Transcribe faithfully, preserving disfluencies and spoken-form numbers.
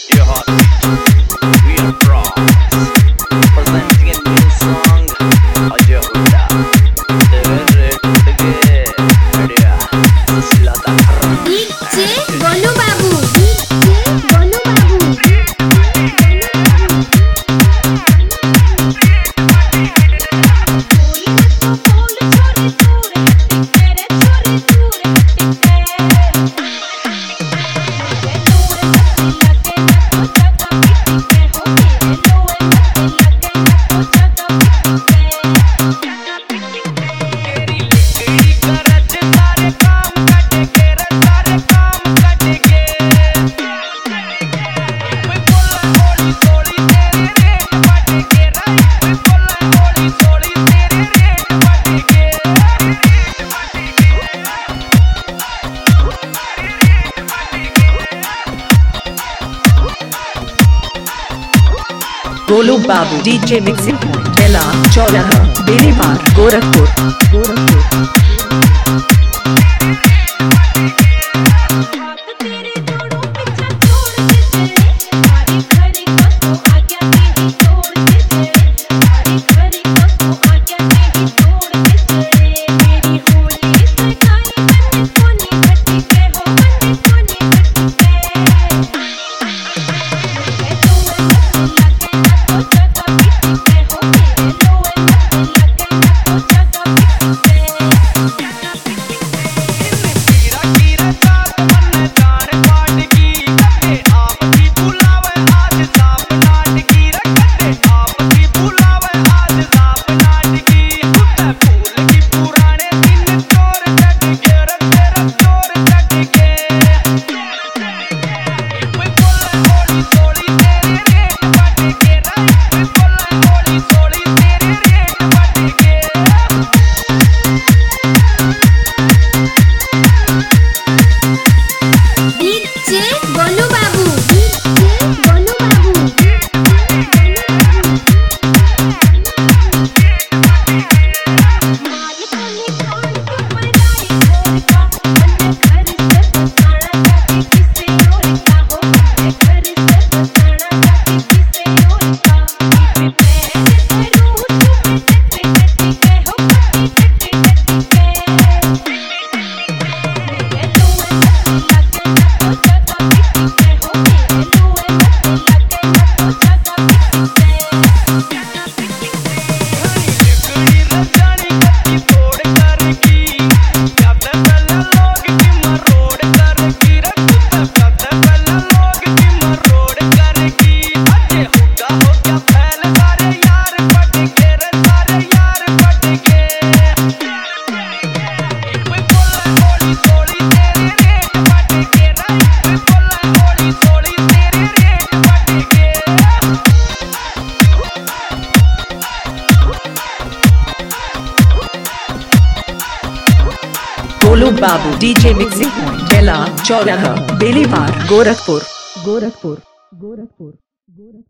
Your heart, we are bronze. Presenting a new song, Ajay Huda. Tere red ke, idea. Susilata. D J Gonu Babu. D J Gonu Babu. Golu बाबू DJ mixing point बेला चौराहा बेरीवार गोरखपुर गोरखपुर गोलू बाबू DJ mixing point बेला चौराहा बेरीवार गोरखपुर गोरखपुर गोरखपुर